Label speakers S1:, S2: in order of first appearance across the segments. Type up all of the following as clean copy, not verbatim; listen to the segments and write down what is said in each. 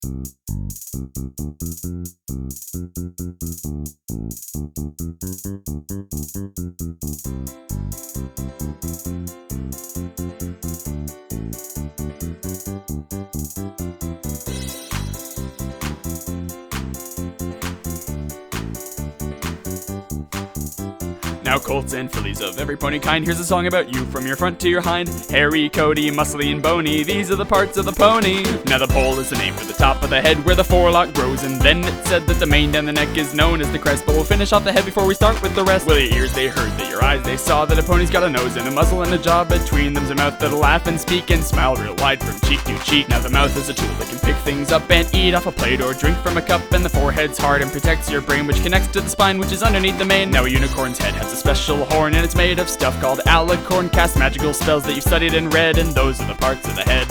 S1: Now colts and fillies of every pony kind, here's a song about you from your front to your hind. Hairy, coaty, muscly, and bony, these are the parts of the pony. Now the poll is the name for the top of the head where the forelock grows, and then it said that the mane down the neck is known as the crest. But we'll finish off the head before we start with the rest. Well, your ears they heard, that your eyes they saw, that a pony's got a nose and a muzzle and a jaw. Between them's a mouth that'll laugh and speak and smile real wide from cheek to cheek. Now the mouth is a tool that can pick things up and eat off a plate or drink from a cup. And the forehead's hard and protects your brain, which connects to the spine, which is underneath the mane. Now a unicorn's head has a special horn, and it's made of stuff called alicorn. Cast magical spells that you've studied and read, and those are the parts of the head.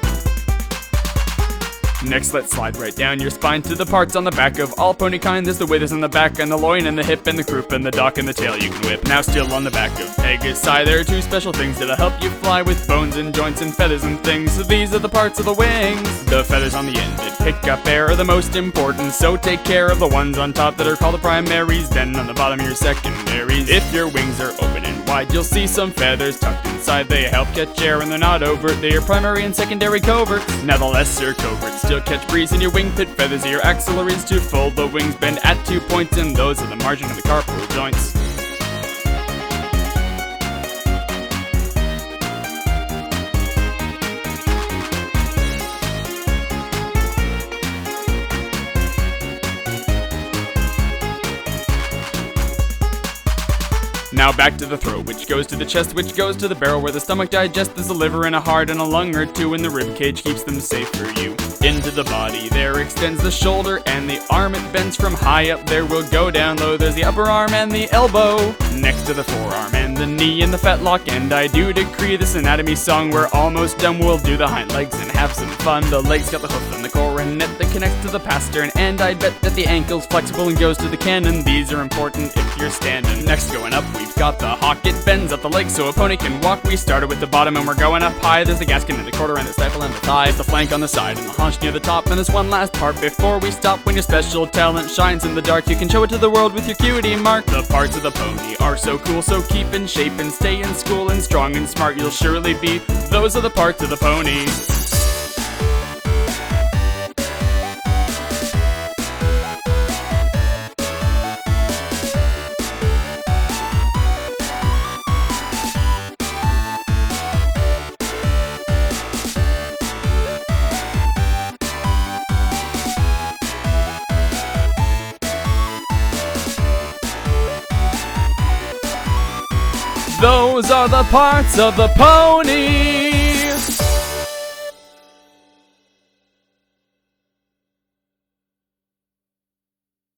S1: Next, let's slide right down your spine to the parts on the back of all pony kind. There's the withers on the back, and the loin, and the hip, and the croup, and the dock, and the tail you can whip. Now still on the back of Pegasi, there are two special things that'll help you fly, with bones and joints and feathers and things. So these are the parts of the wings. The feathers on the end that pick up air are the most important, so take care of the ones on top that are called the primaries. Then on the bottom your secondaries. If your wings are open and wide, you'll see some feathers tucked inside. They help catch air and they're not overt, they are primary and secondary coverts. Now the lesser coverts still catch breeze, and your wing pit feathers are your axillaries. To fold the wings bend at 2 points, and those are the margin of the carpal joints. Now back to the throat, which goes to the chest, which goes to the barrel where the stomach digests. There's a liver and a heart and a lung or two, and the rib cage keeps them safe for you. Into the body there extends the shoulder and the arm. It bends from high up, there will go down low. There's the upper arm and the elbow, next to the forearm and the knee and the fetlock. And I do decree this anatomy song, we're almost done. We'll do the hind legs and have some fun. The legs got the hoof and the coronet that connects to the pastern, and I bet that the ankle's flexible and goes to the cannon. These are important if you're standing. Next going up, we've got the hock. It bends up the legs so a pony can walk. We started with the bottom and we're going up high. There's the gaskin and the quarter and the stifle and the thigh, the flank on the side and the haunch near the top. And there's one last part before we stop. When your special talent shines in the dark, you can show it to the world with your cutie mark. The parts of the pony are so cool, so keep in shape and stay in school, and strong and smart you'll surely be. Those are the parts of the pony. Those are the parts of the pony.